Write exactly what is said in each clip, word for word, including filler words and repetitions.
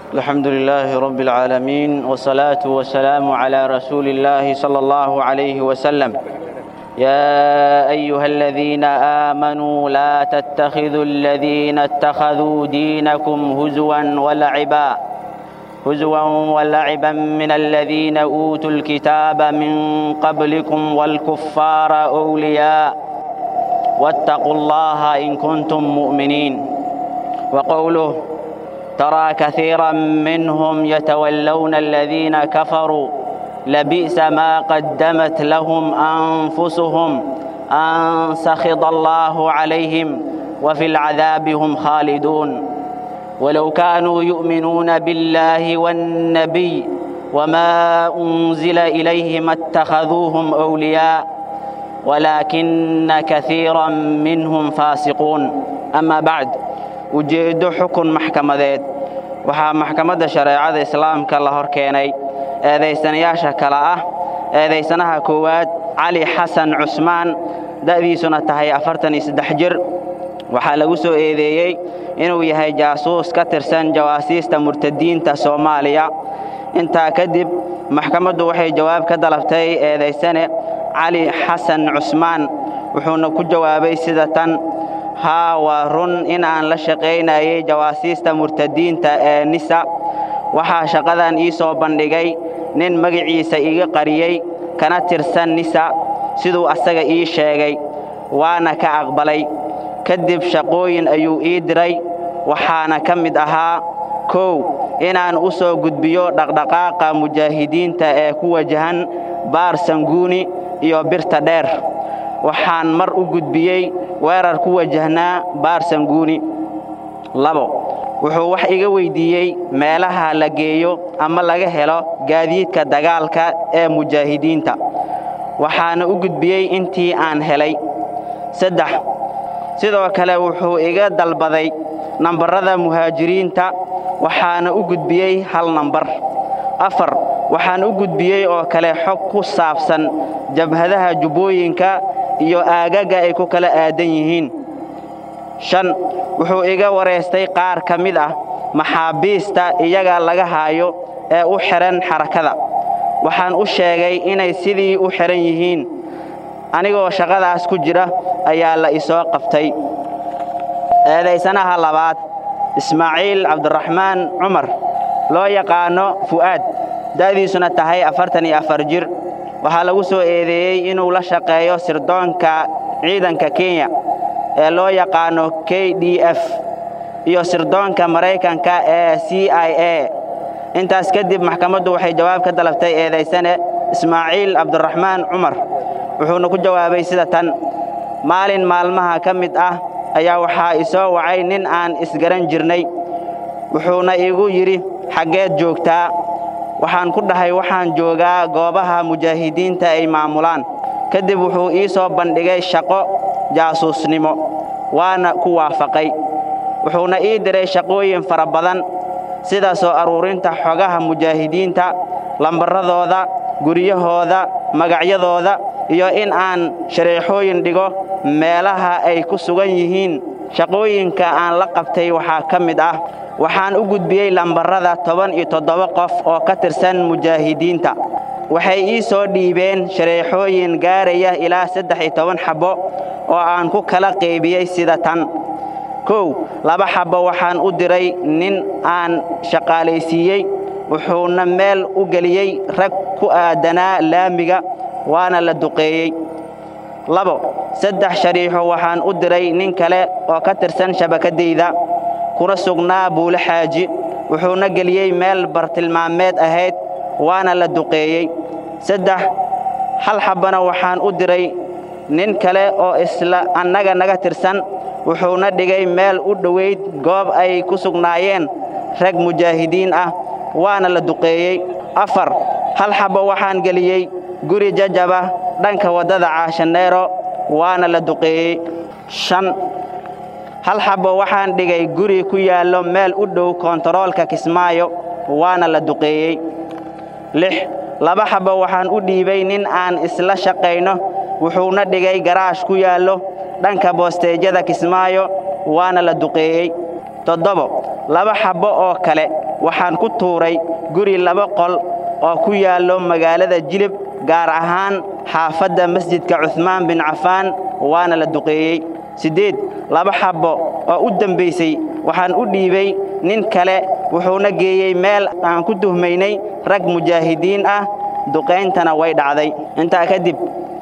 الحمد لله رب العالمين والصلاة والسلام على رسول الله صلى الله عليه وسلم. يا أيها الذين آمنوا لا تتخذوا الذين اتخذوا دينكم هزوا ولعبا هزوا ولعبا من الذين أوتوا الكتاب من قبلكم والكفار أولياء واتقوا الله إن كنتم مؤمنين. وقوله ترى كثيرا منهم يتولون الذين كفروا لبئس ما قدمت لهم أنفسهم أن سخط الله عليهم وفي العذاب هم خالدون. ولو كانوا يؤمنون بالله والنبي وما أنزل إليه ما اتخذوهم أولياء ولكن كثيرا منهم فاسقون. أما بعد ujeedo xukun maxkamadeed waxaa maxkamadda shareecada islaamka la hor keenay eedeysanayaasha kala ah eedeysanaha koowaad Cali Xasan Cusmaan da'diisuna tahay afartan iyo saddex jir waxaa lagu soo eedeeyay inuu yahay jaasuus ka tirsan jawaasiista murtadiinta Soomaaliya. intaa kadib maxkamaddu waxay jawaab ka dalabtay eedeysane Cali Xasan Cusmaan wuxuuna ku jawaabay sida tan: ها ورن إن أن لشقينا جواسيست مرتدين تا نساء وحا شقدان إيسو بندقي نين مقعيسا إيغا قريي كانت ترسان نساء سيدو أساق إيشاقي وانا كأقبلي كدب شقوين أيو إيدري وحانا كمد أها كو إن أن أسو قدبيو دقدقاق مجاهدين تا كو جهن بار سنقوني إيو برتا دير waxaan mar u gudbiyay weerar ku wajahnaa baar Sanguuni. labo wuxuu wax iga weydiiyay meelaha la geeyo ama laga helo gaadiidka dagaalka ee mujaahidiinta waxaana u gudbiyay intii aan helay. saddex sidoo kale wuxuu iga dalbaday nambarada muhaajiriinta waxaana u gudbiyay hal nambar. afar waxaan u gudbiyay oo kale xog ku saabsan jabhadaha Jubbooyinka iyo aagaga ay ku kala aadan yihiin. shan wuxuu iga wareystay qaar ka mid ah maxaabiista iyaga laga haayo ee u xiran xarakada waxaan u sheegay inay sidii u xiran yihiin anigoo shaqadaas ku jira ayaa la isoo qaftay. eedeysanaha labaad Ismaaciil Cabdiraxmaan Cumar loo yaqaano Fuad da'diisuna tahay afartan iyo afar jir waxaa lagu soo eedeeyay inuu la shaqeeyo sirdoonka ciidanka Kenya ee loo yaqaano K D F iyo sirdoonka Mareykanka ee C I A. intaas kadib maxkamaddu waxay jawaab ka dalabtay eedeysane Ismaaciil Cabdiraxmaan Cumar wuxuuna ku jawaabay sida tan: maalin maalmaha ka mid ah ayaa waxaa isoo wacay nin aan isgaran jirnay wuxuuna igu yiri xageed joogtaa waxaan ku dhahay waxaan joogaa goobaha mujaahidiinta ay maamulaan. kadib wuxuu ii soo bandhigay shaqo jaasuusnimo waana ku waafaqay wuxuuna ii diray shaqooyin fara badan sida soo aruurinta xogaha mujaahidiinta lambaradooda guriyahooda magacyadooda iyo in aan shareexooyin dhigo meelaha ay ku sugan yihiin. shaqooyinka aan la qabtay waxaa ka mid ah waxaan u gudbiyay lambarada toban iyo toddoba qof oo ka tirsan mujaahidiinta waxay ii soo dhiibeen shareexooyin gaaraya ilaa saddex iyo toban xabo oo aan ku kala qaybiyay sida tan: kow laba xabo waxaan u diray nin aan shaqaalaysiiyay wuxuuna meel u geliyay rag ku aadanaa laamiga waana la duqeeyay. labo saddex shariixo waxaan u diray nin kale oo ka tirsan shabakadayda kuna sugnaa Buule Xaaji wuxuuna geliyay meel bartilmaameed ahayd waana la duqeeyay. saddex hal xabana waxaan u diray nin kale oo isla annaga naga tirsan wuxuuna dhigay meel u dhoweyd goob ay ku sugnaayeen rag mujaahidiin ah waana la duqeeyay. afar hal xabo waxaan geliyay guri jajaba dhanka wadada Caashaneero waana la duqeeyay. shan hal xabo waxaan dhigay guri ku yaalo meel u dhow kontaroolka Kismaayo waana la duqeeyay. lix laba xabo waxaan u dhiibay nin aan isla shaqeyno wuxuuna dhigay garaash ku yaalo dhanka boosteejada Kismaayo waana la duqeeyay. toddoba laba xabo oo kale waxaan ku tuuray guri laba qol oo ku yaalo magaalada Jilib gaar ahaan xaafadda masjidka Uthman bin Affan waana la duqeeyay sideed laba xabo oo u dambeysay waxaan u dhiibay nin kale wuxuuna geeyay meel aan ku tuhmaynay rag mujaahidiin ah duqeyntana way dhacday inta kadib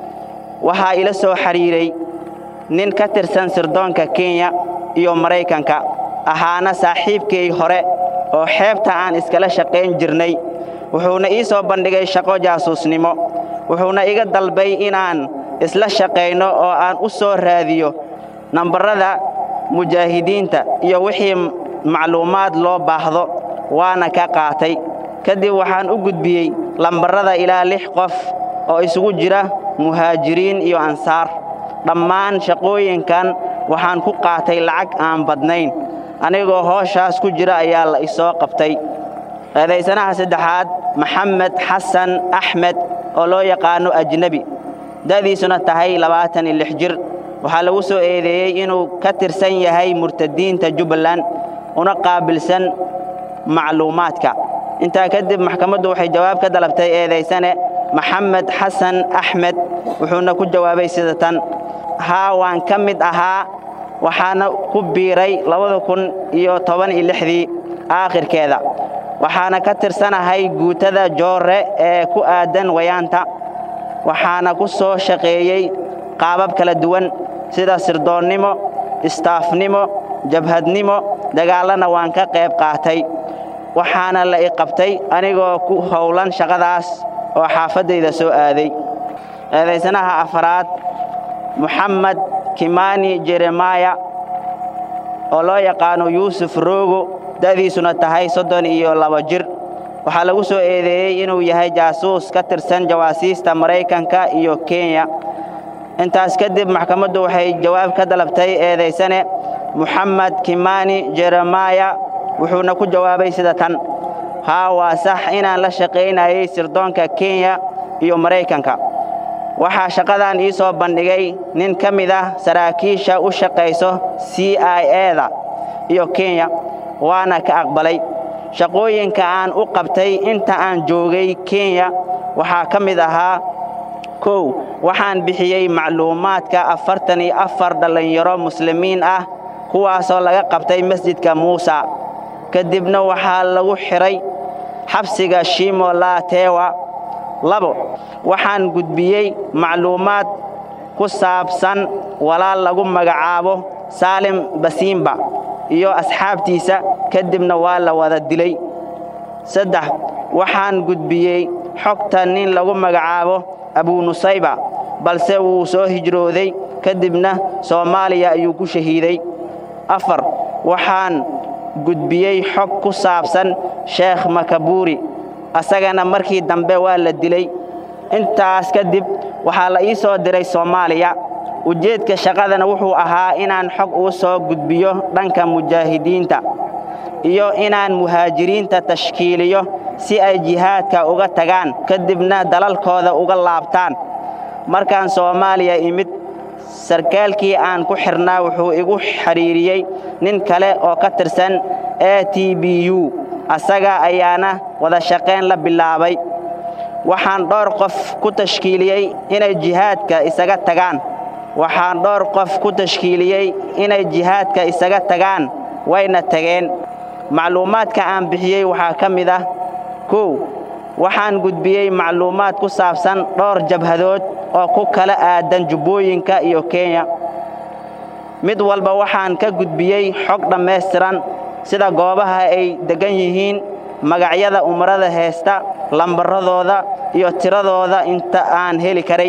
waxa ila soo xariiray nin ka tirsan sirdoonka Kenya iyo Mareykanka ahaana saaxiibkay hore oo xeebta aan iskala shaqeyn jirnay wuxuuna ii soo bandhigay shaqo jaasuusnimo wuxuuna iga dalbay inaan isla shaqeyno oo aan u soo raadiyo nambarada mujaahidiinta iyo wixii macluumaad loo baahdo waana ka qaatay kadib waxaan u gudbiyay lambarada ilaa lix qof oo isugu jira muhaajiriin iyo ansaar dhammaan shaqooyinkan waxaan ku qaatay lacag aan badnayn anigoo hooshaas ku jira ayaa la isoo qabtay eedaysanaha saddexaad Maxamed Xasan Axmed oo loo yaqaano ajnabi da'diisuna tahay labaatan iyo lix jir waxa lagu soo eedeeyay inuu ka tirsan yahay murtadiinta Jubbaland una qaabilsan macluumaadka inta kadib maxkamaddu waxay jawaab ka dalabtay eedaysane Maxamed Xasan Axmed wuxuuna ku jawaabay sida tan haa waan ka mid ahaa waxaana ku biiray labada kun iyo toban iyo lixdii aakhirkeeda waxaana ka tirsanahay guutada Joore ee ku aadan wayaanta waxaana ku soo shaqeeyay qaabab kala duwan sida sirdoonnimo istaafnimo jabhadnimo dagaalana waan ka qayb qaatay waxaana la i qabtay anigoo ku howlan shaqadaas oo xaafadayda soo aaday eedaysanaha afraad Muhammad Kimani Jeremiah oo loo yaqaano Yusuf Rogo da'diisuna tahay soddon iyo laba jir waxa lagu soo eedeeyay inuu yahay jaasuus ka tirsan jawaasiista Mareykanka iyo Kenya intaas kadib maxkamaddu waxay jawaab ka dalabtay eedaysane Muhammad Kimani Jeremiah wuxuuna ku jawaabay sida tan haa waa sax inaan la shaqeynayay sirdoonka Kenya iyo Mareykanka waxa shaqadan ii soo bandhigay nin kamid ah saraakiisha u shaqeyso C I A da iyo Kenya waana ka aqbalay shaqooyinka aan u qabtay inta aan joogay Kenya waxa kamid ahaa kow waxaan bixiyay macluumaadka afartan iyo afar dhalinyaro muslimiin ah kuwaasoo laga qabtay masjidka Muusa kadibna waxaa lagu xiray xabsiga Shimo La Tewa labo waxaan gudbiyay macluumaad ku saabsan walaal lagu magacaabo Salim Basimba iyo asxaabtiisa kadibna waa la wada dilay saddex waxaan gudbiyay xogta nin lagu magacaabo Abu Nusayba balse wuu soo hijrooday kadibna Soomaaliya ayuu ku shahiiday afar waxaan gudbiyay xog ku saabsan Sheekh Makaburi asagana markii dambe waa la dilay intaas kadib waxa la ii soo diray Soomaaliya ujeedka shaqadana wuxuu ahaa inaan xog u soo gudbiyo dhanka mujaahidiinta iyo inaan muhaajiriinta tashkiiliyo si ay jihaadka uga tagaan kadibna dalalkooda uga laabtaan markaan Soomaaliya imid sarkaalkii aan ku xirnaa wuxuu igu xariiriyay nin kale oo ka tirsan A T B U asaga ayaana wada shaqeyn la bilaabay waxaan dhowr qof ku tashkiiliyay inay jihaadka isaga tagaan waxaan dhowr qof ku tashkiiliyay inay jihaadka isaga tagaan wayna tageen macluumaadka aan bixiyay waxa kamid ah kow waxaan gudbiyay macluumaad ku saabsan dhowr jabhadood oo ku kala aadan Jubbooyinka iyo Kenya mid walba waxaan ka gudbiyay xog dhameystiran sida goobaha ay degan yihiin magacyada umrada heesta lambaradooda iyo tiradooda inta aan heli karay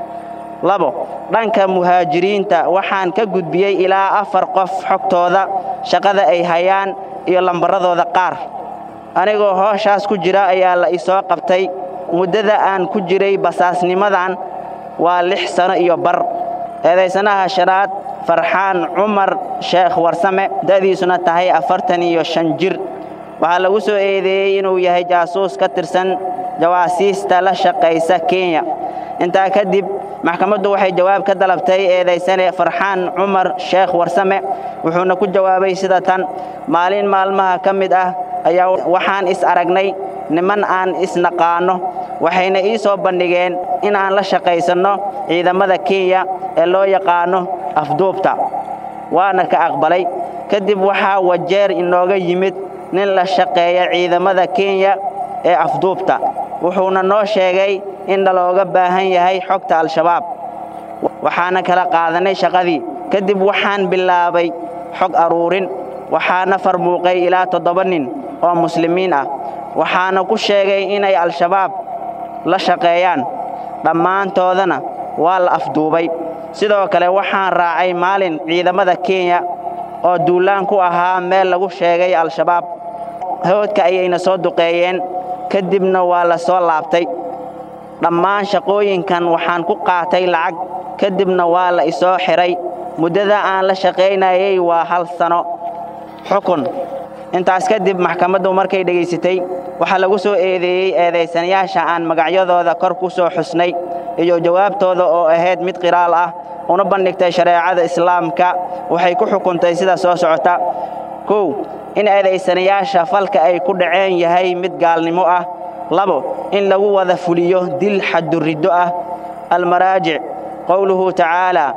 labo dhanka muhaajiriinta waxaan ka gudbiyay ilaa afar qof xogtooda shaqada ay hayaan iyo lambaradooda qaar anigoo hooshaas ku jira ayaa la isoo qabtay muddada aan ku jiray basaasnimadan waa lix sano iyo bar eedaysanaha shanaad Farxaan Umar Sheekh Warsame da'diisuna tahay afartan iyo shan jir waxa lagu soo eedeeyay inuu yahay jaasuus ka tirsan jawaasiista la shaqeysa Kenya inta kadib maxkamaddu waxay jawaab ka dalabtay eedaysane Farxaan Umar Sheekh Warsame wuxuuna ku jawaabay sida tan maalin maalmaha kamid ah ayaa waxaan is aragnay niman aan isnaqaano waxayna ii soo bandhigeen in aan la shaqaysano ciidamada Kenya ee loo yaqaano afduubta waana ka aqbalay kadib waxaa wajeer inooga yimid nin la shaqeeya ciidamada Kenya ee afduubta wuxuuna noo sheegay in looga baahan yahay xogta al-shabaab waxaana kala qaadanay shaqadii kadib waxaan bilaabay xog aruurin waxaana farmuuqay ilaa toddoba nin oo muslimiin ah waxaana ku sheegay inay al-shabaab la shaqeeyaan dhammaantoodana waa la afduubay sidoo kale waxaan raacay maalin ciidamada Kenya oo duulaan ku ahaa meel lagu sheegay al-shabaab hawdka ayayna soo duqeeyeen kadibna waa la soo laabtay dhammaan shaqooyinkan waxaan ku qaatay lacag kadibna waa la isoo xiray muddada aan la shaqeynayay waa hal sano xukun intaas kadib maxkamaddu markay dhageysatay waxa lagu soo eedeeyay eedeysanayaasha aan magacyadooda kor ku soo xusnay iyo jawaabtooda oo ahayd mid qiraal ah una bandhigtay shariicada islaamka waxay ku xukuntay sida soo socota kow in eedeysanayaasha falka ay ku dhaceen yahay mid gaalnimo ah labo in lagu wada fuliyo dil xadurido ah المراجع قوله تعالى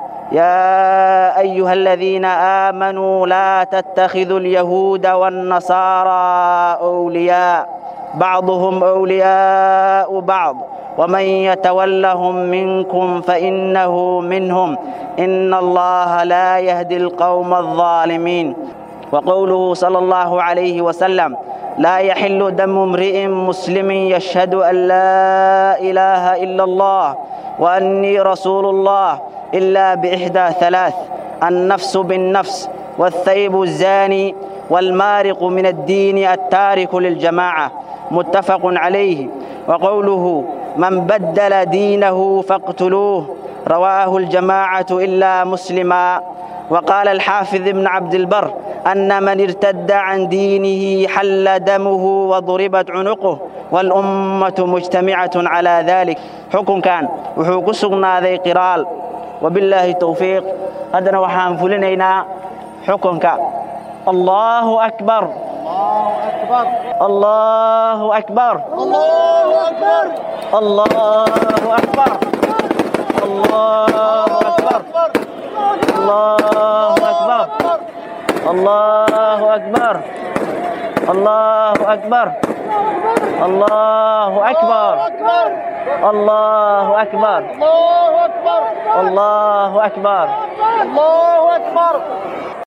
يا أيها الذين آمنوا لا تتخذوا اليهود والنصارى أولياء بعضهم أولياء بعض ومن يتولهم منكم فإنه منهم إن الله لا يهدي القوم الظالمين وقوله صلى الله عليه وسلم لا يحل دم امرئ مسلم يشهد أن لا إله إلا الله وأني رسول الله إلا بإحدى ثلاث النفس بالنفس والثيب الزاني والمارق من الدين التارك للجماعة متفق عليه وقوله من بدل دينه فاقتلوه رواه الجماعة إلا مسلما وقال الحافظ ابن عبد البر أن من ارتد عن دينه حل دمه وضربت عنقه والأمة مجتمعة على ذلك حكم كان وحوق سقنا ذي قرال وبالله التوفيق هذا وحان فلنينا حكم كان الله أكبر الله أكبر الله أكبر الله أكبر الله أكبر الله أكبر الله أكبر الله أكبر الله أكبر الله أكبر الله أكبر الله أكبر الله أكبر